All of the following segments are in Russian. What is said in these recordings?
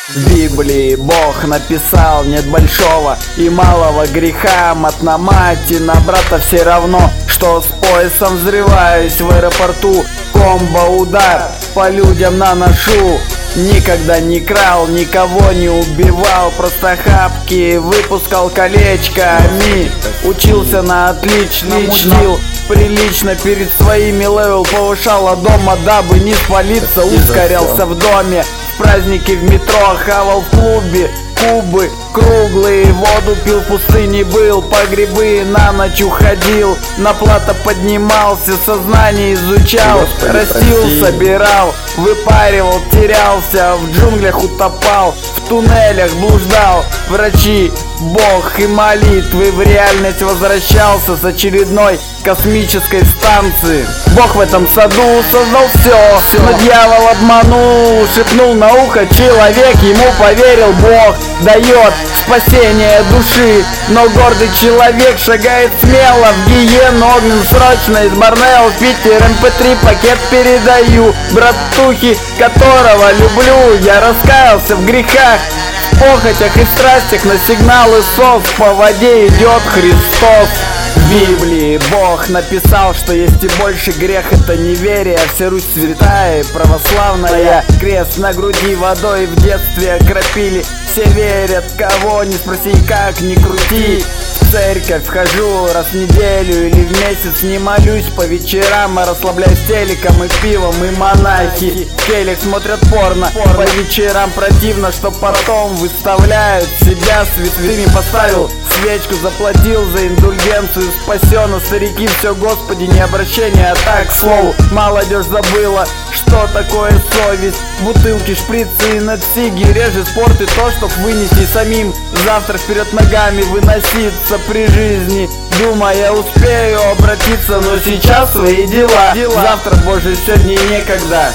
В Библии Бог написал: нет большого и малого греха, мат на мать и на брата все равно, что с поясом взрываюсь в аэропорту, комбо-удар по людям наношу. Никогда не крал, никого не убивал, просто хапки выпускал колечками. Учился на отлично, чтил прилично перед своими, левел повышал от дома, дабы не спалиться. Ускорялся в доме, в праздники в метро, хавал в клубе кубы круглые, воду пил, в пустыне был, по грибы на ночь уходил, на плато поднимался, сознание изучал, растил, собирал, выпаривал, терялся, в джунглях утопал, в туннелях блуждал, врачи, Бог и молитвы, в реальность возвращался с очередной космической станции. Бог в этом саду создал все, но дьявол обманул, шепнул на ухо человек, ему поверил. Бог дает спасение души, но гордый человек шагает смело в гиену огнен. Срочно из Борнео в Питер MP3 пакет передаю братухи, которого люблю. Я раскаялся в грехах, в похотях и страстях, на сигналы СОС по воде идет Христос. В Библии Бог написал, что есть и больше грех, это неверие. Вся Русь святая, православная, крест на груди водой в детстве окропили. Все верят, кого не спроси, как ни крути. В церковь вхожу раз в неделю или в месяц, не молюсь по вечерам, а расслабляюсь телеком и пивом. И монахи в келях смотрят порно по вечерам, противно, что потом выставляют себя святыми. Поставил свечку, заплатил за индульгенцию, спасен, а старики все, Господи, не обращение, а так, к слову. Молодежь забыла, что такое совесть. Бутылки, шприцы и надсиги, режет спорт и то, чтоб вынести самим. Завтра вперед ногами выноситься при жизни, думая, успею обратиться, но сейчас свои дела. Завтра, Боже, сегодня и некогда.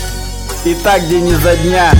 И так день изо дня.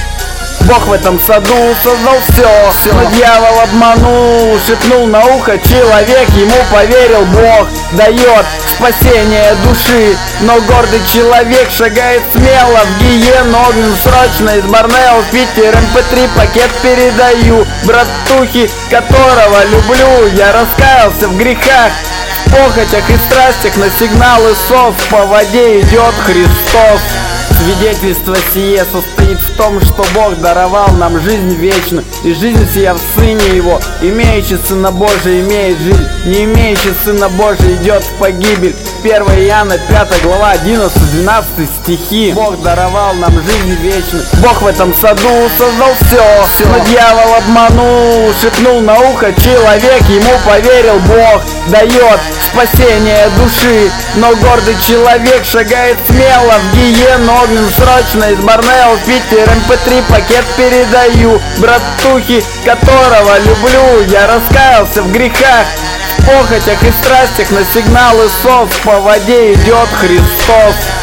Бог в этом саду создал все, но дьявол обманул, шепнул на ухо человек, ему поверил. Бог дает спасение души, но гордый человек шагает смело в гиену огнен. Срочно из Борнео в Питер MP3 пакет передаю братухи, которого люблю. Я раскаялся в грехах, в похотях и страстях, на сигналы СОС по воде идет Христос. Свидетельство сие состоит в том, что Бог даровал нам жизнь вечную, и жизнь сия в Сыне Его. Имеющий Сына Божия имеет жизнь, не имеющий Сына Божия идет в погибель. 1 Иоанна 5 глава 11-12 стихи. Бог даровал нам жизнь вечную. Бог в этом саду создал все, но дьявол обманул, шепнул на ухо человек, ему поверил. Бог дает спасение души, но гордый человек шагает смело в гиену огнен. Срочно из Борнео в Питер MP3 пакет передаю братухи, которого люблю. Я раскаялся в грехах, в похотях и страстях, на сигналы СОС по воде идет Христос.